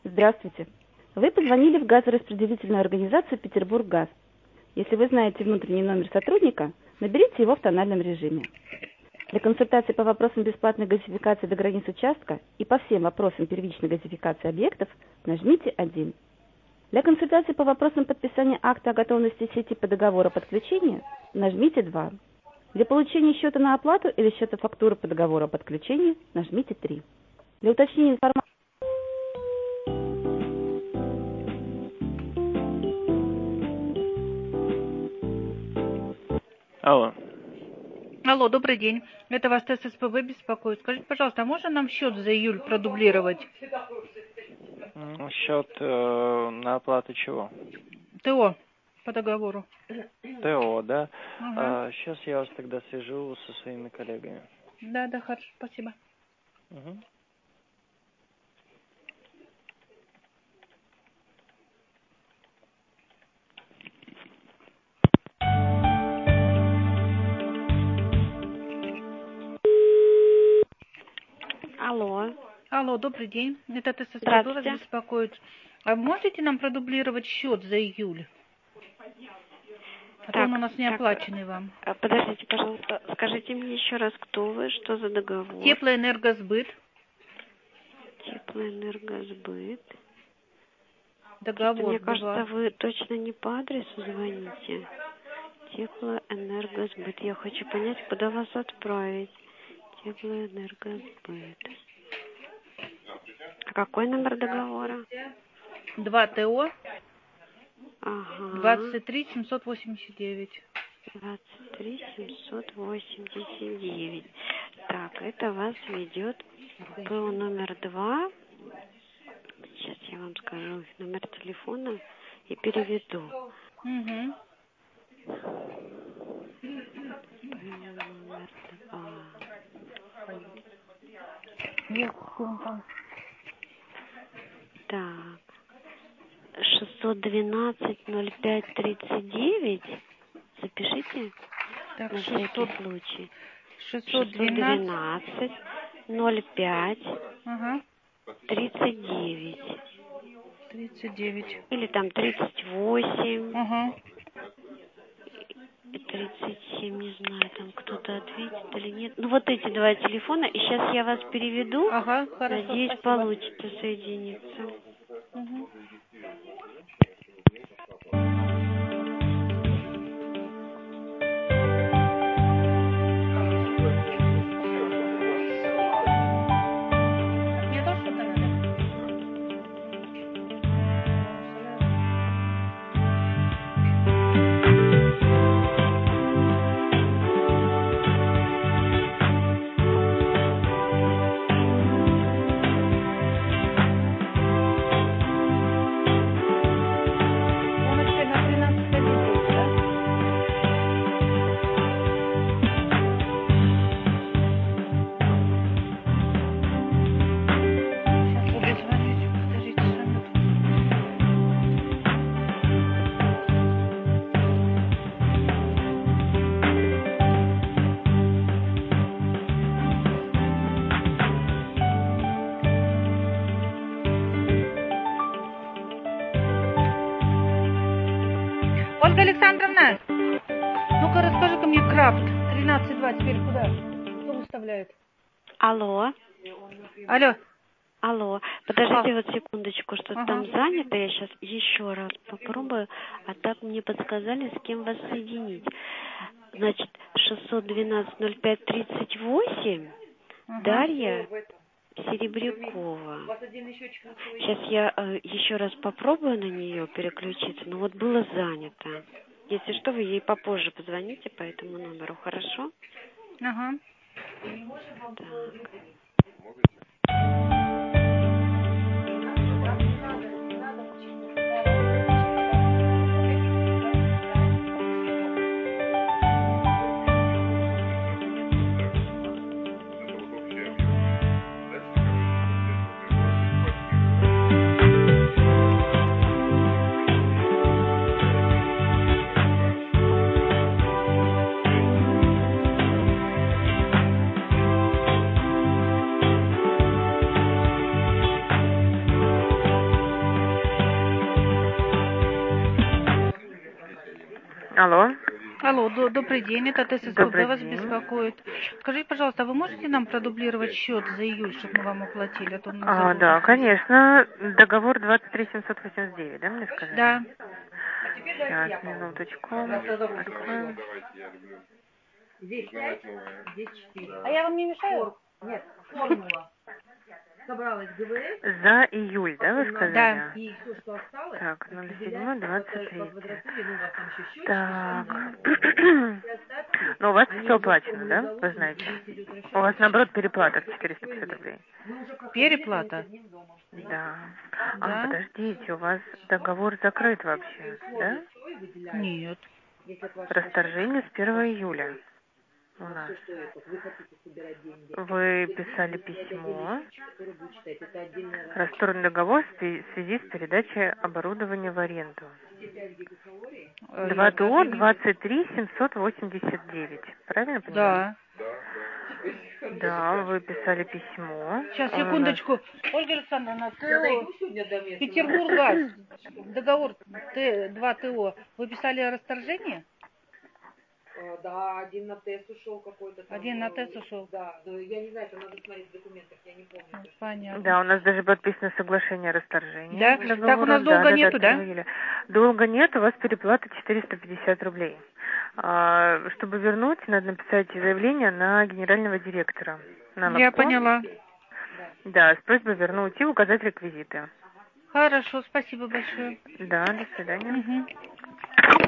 Здравствуйте. Вы позвонили в газораспределительную организацию «Петербурггаз». Если вы знаете внутренний номер сотрудника, наберите его в тональном режиме. Для консультации по вопросам бесплатной газификации до границ участка и по всем вопросам первичной газификации объектов нажмите 1. Для консультации по вопросам подписания акта о готовности сети по договору подключения нажмите 2. Для получения счета на оплату или счета фактуры по договору о подключении нажмите 3. Для уточнения информации... Алло. Алло, добрый день. Это вас ТССПБ беспокоит. Скажите, пожалуйста, а можно нам счет за июль продублировать? Счет на оплату чего? ТО по договору. ТО, да? Ага. Сейчас я вас тогда свяжу со своими коллегами. Да, хорошо, спасибо. Угу. Алло. Алло, добрый день. Это ТССПБ вас Здравствуйте. беспокоит. А можете нам продублировать счет за июль? А то он у нас не оплаченный вам. Подождите, пожалуйста, скажите мне еще раз, кто вы, что за договор? Теплоэнергосбыт. Теплоэнергосбыт. Договор. Мне кажется, вы точно не по адресу звоните. Теплоэнергосбыт. Я хочу понять, куда вас отправить. Теплоэнергосбыт. А какой номер договора? 2 ТО. Ага. 23 789. 23 789. Так, это вас ведет ПО номер 2. Сейчас я вам скажу номер телефона и переведу. Угу. Так. 612-05-39. Запишите. Так, на всякий случай. 612 05 ага. 39. 39. Или там 38. Ага. 37, не знаю, там кто-то ответит или нет. Ну вот эти два телефона, и сейчас я вас переведу. Ага, хорошо. Надеюсь, Спасибо. получится соединиться. Угу. Мне тоже что-то надо? Он теперь на 13 лет, да? Сейчас буду звонить. Подождите, звоню. Ольга Александровна, ну-ка расскажи-ка мне крафт. 13.2 теперь куда? Кто выставляет? Алло. Алло. Алло. Подождите вот секундочку, что-то Ага. там занято. Я сейчас еще раз попробую. А так мне подсказали, с кем вас соединить. Значит, 612-05-38. Ага. Дарья Серебрякова. Сейчас я еще раз попробую на нее переключиться, но вот было занято. Если что, вы ей попозже позвоните по этому номеру, хорошо? Ага. Так. Алло. Алло, добрый день, это ТССПБ Добрый вас день. беспокоит. Скажите, пожалуйста, вы можете нам продублировать счет за июль, чтобы мы вам оплатили, а то у нас забор Да, не конечно. Договор 23789, да, мне сказали? Да. Сейчас, минуточку. Откроем. А я вам не мешаю? Нет, формула. Собралась ГВС. За июль, да, вы сказали? Да. И все, что осталось, Так, 07-23. ну, у вас там еще счетчики, Так. все остатки. Ну, у вас все оплачено, да? Вы знаете. У вас, наоборот, переплата в 450 рублей. Переплата? Да. Да. Подождите, у вас договор закрыт вообще, да? Нет. Расторжение с 1 июля у нас. Вы писали письмо. Расторгнут договор в связи с передачей оборудования в аренду. 2ТО 23789. Правильно понимаю? Да. Да, вы писали письмо. Сейчас, секундочку. Ольга Александровна, Петербурггаз, договор 2ТО. Вы писали о расторжении? Да, один на ТЭС ушел какой-то там. Один на ТЭС ушел? Да, я не знаю, это надо смотреть в документах, я не помню. Понятно. Да, у нас даже подписано соглашение о расторжении. Да? Договора. Так, у нас долга нету, да? Долга нет, у вас переплата 450 рублей. Чтобы вернуть, надо написать заявление на генерального директора. Я поняла. Да, с просьбой вернуть и указать реквизиты. Хорошо, спасибо большое. Да, до свидания. Угу.